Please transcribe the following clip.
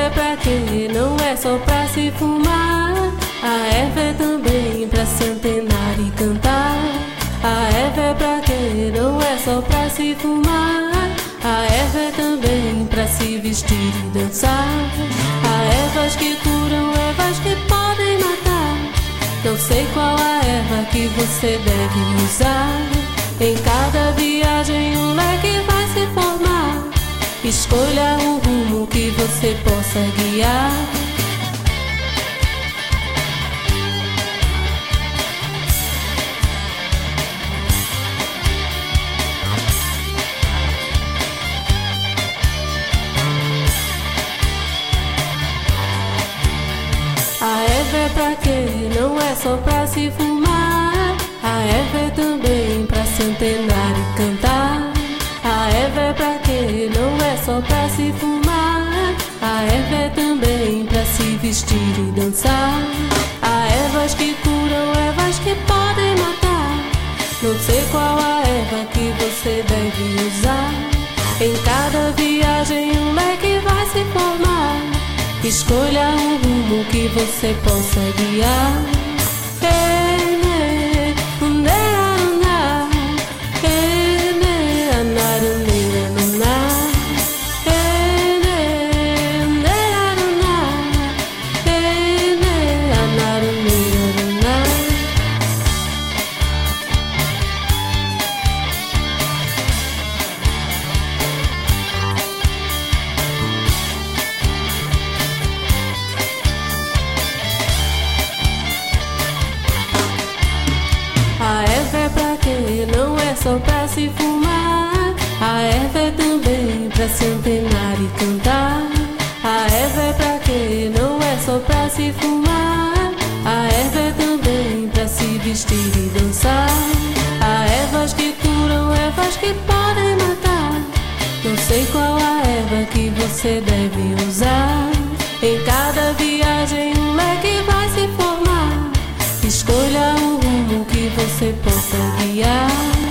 é pra quê? Não é só pra se fumar. A erva é também pra se antenar e cantar. A erva é pra quê? Não é só pra se fumar. A erva é também pra se vestir e dançar. Há ervas que curam, ervas que podem matar. Não sei qual a erva que você deve usar. Em cada viagem um leque vai se formar. Escolha o rumo que você possa guiar. A erva é pra quê? Não é só pra se fumar. A erva é também pra se antenar e cantar. A erva é pra quê? Não é só pra se fumar. A erva é também pra se vestir e dançar. Há ervas que curam, ervas que podem matar. Não sei qual a erva que você deve usar. Em cada viagem um leque vai se formar. Escolha um rumo que você possa guiar. A erva é pra quê? Não é só pra se fumar. A erva é também pra se antenar e cantar. A erva é pra quê? Não é só pra se fumar. A erva é também pra se vestir e dançar. Há ervas que curam, ervas que podem matar. Não sei qual a erva que você deve usar. Em cada viagem um leque vai se formar. Escolha o rumo que você possa guiar.